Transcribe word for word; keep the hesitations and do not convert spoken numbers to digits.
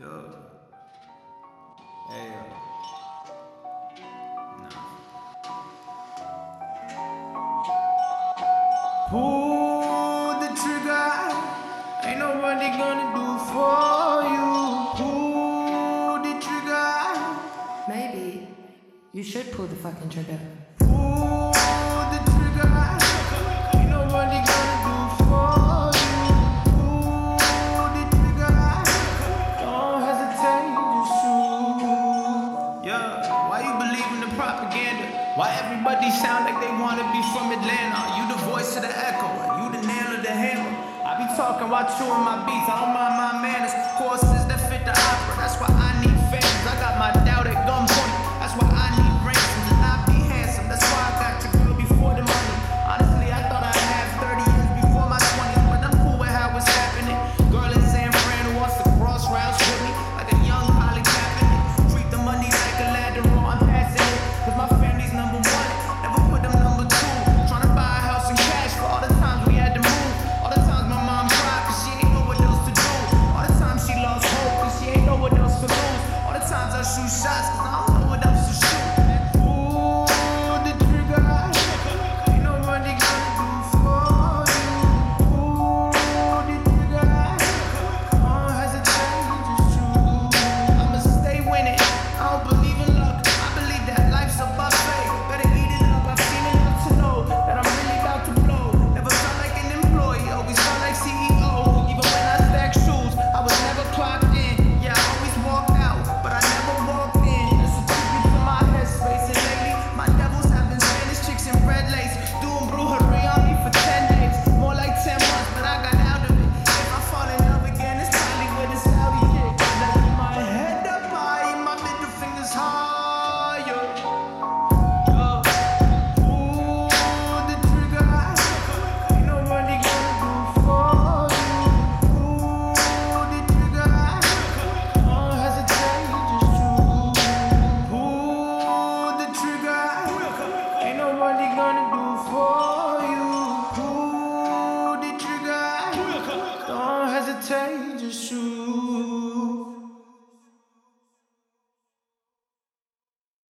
Yo. Hey, yo. Nah. Pull the trigger. Ain't nobody gonna do for you. Pull the trigger. Maybe you should pull the fucking trigger. Pull the trigger. Ain't nobody gonna do for you. Pull the trigger. Don't hesitate, just shoot. Yeah, why you believe in the propaganda? Why everybody sound like they wanna be from Atlanta? You the voice of the echo, you the nail of the hammer. I be talking while chewing my beats, I don't mind my manners. Course